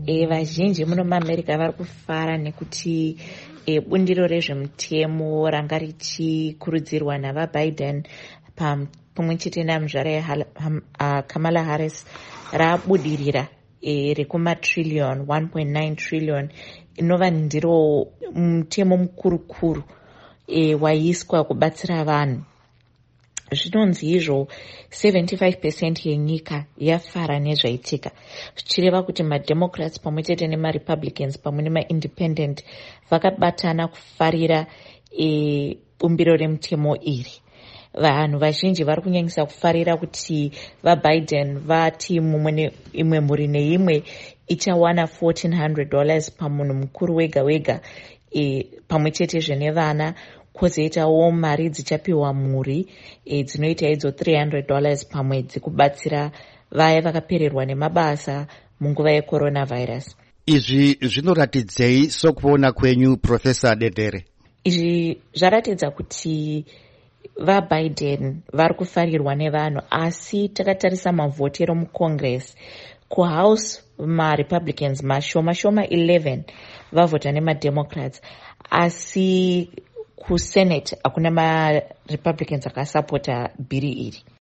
Vazhinji muno muAmerica vari kufara nekuti bundiro rezvemutemo ranga richikurudzirwa navaBiden pamwe chete namuzvara Kamala Harris rabudirira rekumatrillion 1.9 trillion inova ndiro mutemo mukurukuru waiswa kubatsira vanhu. Zvinonzi izvo 75% yenyika yafara nezvaitika, zvichireva kuti maDemocrats pamwe chete nemaRepublicans pamwe nemaIndependent vakabatana kufarira bumbiro remutemo iri. Vanhu vazhinji vari kunyanyisa kufarira kuti vaBiden vati imwe mhuri neimwe ichawana $1,400 pamunhu mukuru wega wega, pamwe chetezve nevana, kwozoitawo mari dzichapiwa mhuri dzinoita idzo $300 pamwedzi kubatsira vaya vakapererwa nemabasa munguva yecoronavirus. Izvi zvinoratidzei sokuona kwenyu, Profesa Dedere? Izvi zvaratidza kuti vaBiden vari kufarirwa nevanhu, asi takatarisa mavhotero muCongress, kuHouse maRepublicans mashoma 11 vavhota nemaDemocrats, asi kuSenate hakuna maRepublicans akasapota bhiri iri.